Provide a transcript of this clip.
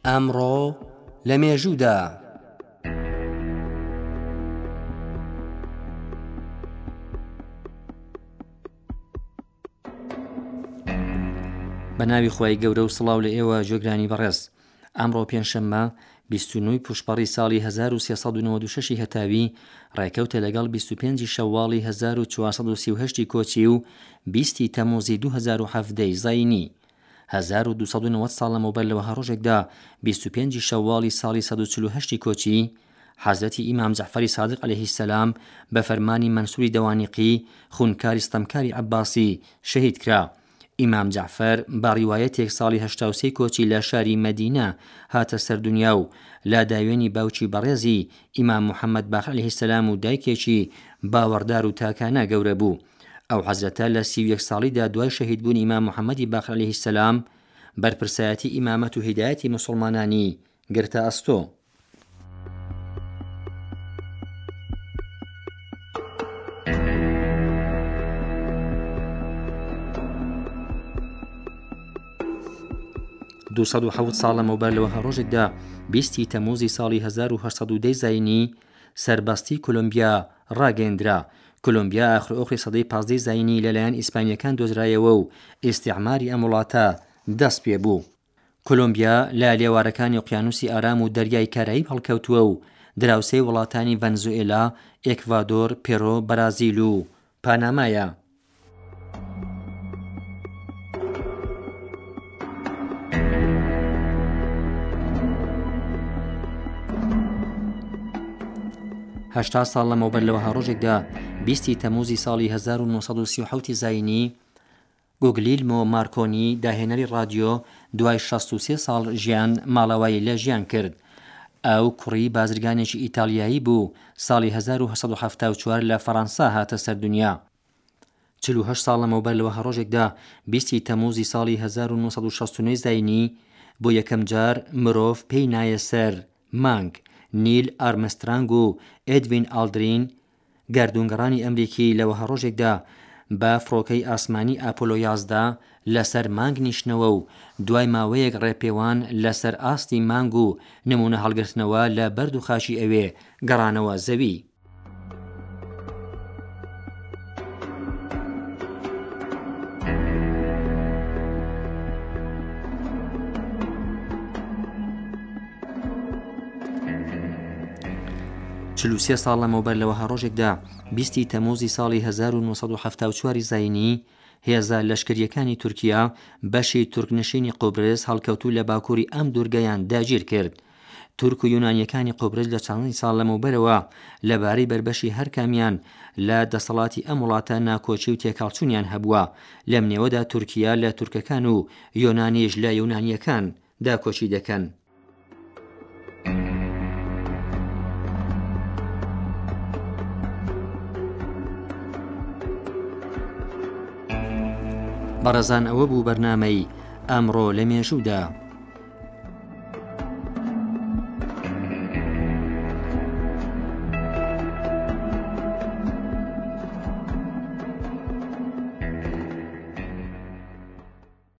ئەمڕۆ لە مێژوودا بە ناوی خۆی گەورە و سڵاو لە ئێوە جۆگرانی بەڕێز. ئەمڕۆ پێنجشەممە 29 پوشپەڕی ساڵی 1396 هەتاوی ڕێکەوتە لەگەڵ 25 شەواڵی 1438 کۆچی و 20 تەموزی 2017 زاینی. 1290 ساڵ لەمەوبەر لەوە هەڕۆژێکدا 25 شەواڵی ساڵی 148 کۆچی حەزرەتی ئیمام جەعفەری سادق عەلەیهی سەلام بە فەرمانی مەنسووری دەوانیقی خونکاری ستەمکاری عەباسی شەهید کرا. ئیمام جەعفەر بە ڕیوایەتێک ساڵی 83 کۆچی لە شاری مەدینە هاتە سەردونیا و لاداوێنی باوکی بەڕێزی ئیمام محەممەد باقر عەلەیهی سەلام و دایکێکی باوەڕدار و تاکانە گەورە بوو. ئەو حەزرەتە لە 31 ساڵیدا دوای شەهیدبوون ئیمام محەممەدی باقر عەلەیهی سەلام بەرپرسایەتی ئیمامەت و هیدایەتی موسڵمانانی گرتە ئەستۆ. دو سەد و حەوت ساڵ لەمەوبەر لەوە هەڕۆژێکدا 20 تەموزی ساڵی 1910 زاینی سەربەستی کۆلۆمبیا ڕاگەیەندرا. کۆلۆمبیا ئاخرئۆخری سەدەی 15 زاینی لەلایەن ئیسپانیەکان دۆزرایەوە و ئیستیعماری ئەم وڵاتە دەست پێ بوو. کۆلۆمبیا لە لێوارەکانی ئۆقیانوسی ئارام و دەریای کارائیب هەڵکەوتووە و دراوسێی وڵاتانی ڤەنزوئێلا، ئێکڤادۆر، پێرۆ، بەرازیل و پانامایە. هەشتا ساڵ لەمەوبەر لەوە هەڕۆژێکدا 20 تەموزی ساڵی 1937 زاینی گوگلیلمۆ مارکۆنی داهێنەری ڕادیۆ دوای 63 ساڵ ژیان ماڵەوایی لە ژیان کرد. ئەو کوڕی بازرگانێکی ئیتالیایی بوو. ساڵی 1974 لە فەڕەنسا هاتە سەردونیا. 48 ساڵ لەمەوبەر لەوە هەڕۆژێکدا 20 تەموزی ساڵی 1969 زاینی بۆ یەکەم جار مرۆڤ پێی نایە سەر مانگ. نیل ئارمسترانگ و ئێدوین ئالدرین گەردوونگەڕانی ئەمریکی لەوە هەڕۆژێکدا بە فڕۆکەی ئاسمانی ئاپۆلۆ 11 لەسەر مانگ نیشتنەوە و دوای ماوەیەک ڕێپێوان لەسەر ئاستی مانگ و نمونە هەڵگرتنەوە لە بەرد و خاشی ئەوێ گەڕانەوە زەوی. چلوسێ ساڵ لەمەوبەر لەوە هەڕۆژێکدا 20 تەموزی ساڵی 1974 زاینی هێزە لەشکریەکانی تورکیا بەشی تورکنشینی قوبرس هەڵکەوتوو لە باکووری ئەم دوورگەیان داگیر کرد. تورک و یۆنانیەکانی قوبرس لە چەندین ساڵ لەمەوبەرەوە لەبارەی بربەشی هەر کامیان لە دەسەڵاتی ئەم وڵاتە ناکۆچی و تێکەڵچوونیان هەبووە. لەم نێوەدا تورکیا لە تورکەکان و یۆنانیش لە یۆنانیەکان داکۆچی دەکەن. بەڕێزان ئەوە بوو بەرنامەی ئەمڕۆ لە مێژوودا.